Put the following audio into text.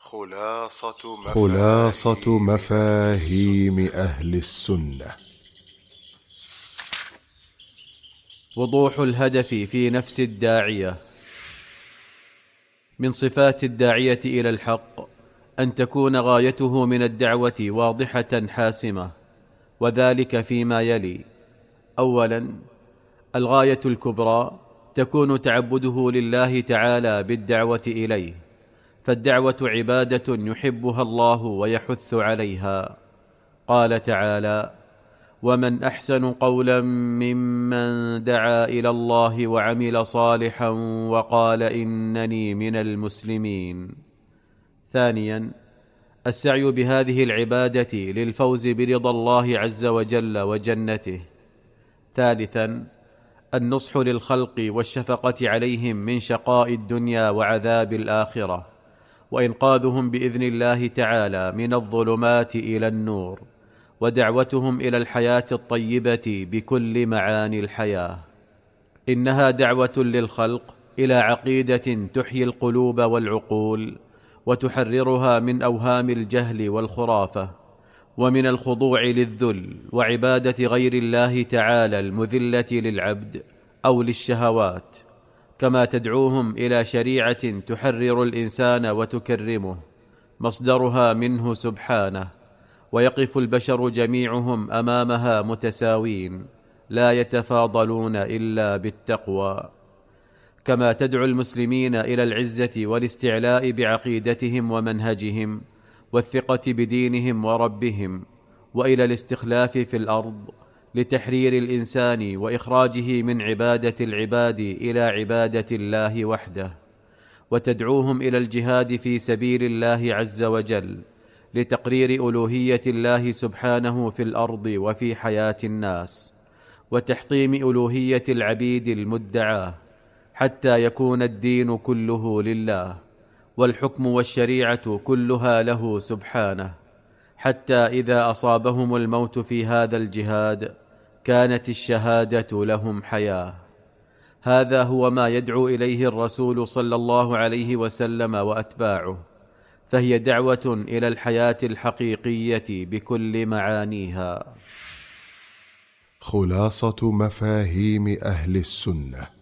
خلاصة مفاهيم أهل السنة. وضوح الهدف في نفس الداعية. من صفات الداعية إلى الحق أن تكون غايته من الدعوة واضحة حاسمة، وذلك فيما يلي: أولا، الغاية الكبرى تكون تعبده لله تعالى بالدعوة إليه، فالدعوة عبادة يحبها الله ويحث عليها. قال تعالى: ومن أحسن قولا ممن دعا إلى الله وعمل صالحا وقال إنني من المسلمين. ثانيا، السعي بهذه العبادة للفوز برضا الله عز وجل وجنته. ثالثا، النصح للخلق والشفقة عليهم من شقاء الدنيا وعذاب الآخرة، وإنقاذهم بإذن الله تعالى من الظلمات إلى النور، ودعوتهم إلى الحياة الطيبة بكل معاني الحياة. إنها دعوة للخلق إلى عقيدة تحيي القلوب والعقول، وتحررها من أوهام الجهل والخرافة، ومن الخضوع للذل وعبادة غير الله تعالى المذلة للعبد أو للشهوات، كما تدعوهم إلى شريعة تحرر الإنسان وتكرمه، مصدرها منه سبحانه، ويقف البشر جميعهم أمامها متساوين لا يتفاضلون إلا بالتقوى. كما تدعو المسلمين إلى العزة والاستعلاء بعقيدتهم ومنهجهم، والثقة بدينهم وربهم، وإلى الاستخلاف في الأرض لتحرير الإنسان وإخراجه من عبادة العباد إلى عبادة الله وحده. وتدعوهم إلى الجهاد في سبيل الله عز وجل لتقرير ألوهية الله سبحانه في الأرض وفي حياة الناس، وتحطيم ألوهية العبيد المدعاة، حتى يكون الدين كله لله، والحكم والشريعة كلها له سبحانه، حتى إذا أصابهم الموت في هذا الجهاد كانت الشهادة لهم حياة. هذا هو ما يدعو إليه الرسول صلى الله عليه وسلم وأتباعه، فهي دعوة إلى الحياة الحقيقية بكل معانيها. خلاصة مفاهيم أهل السنة.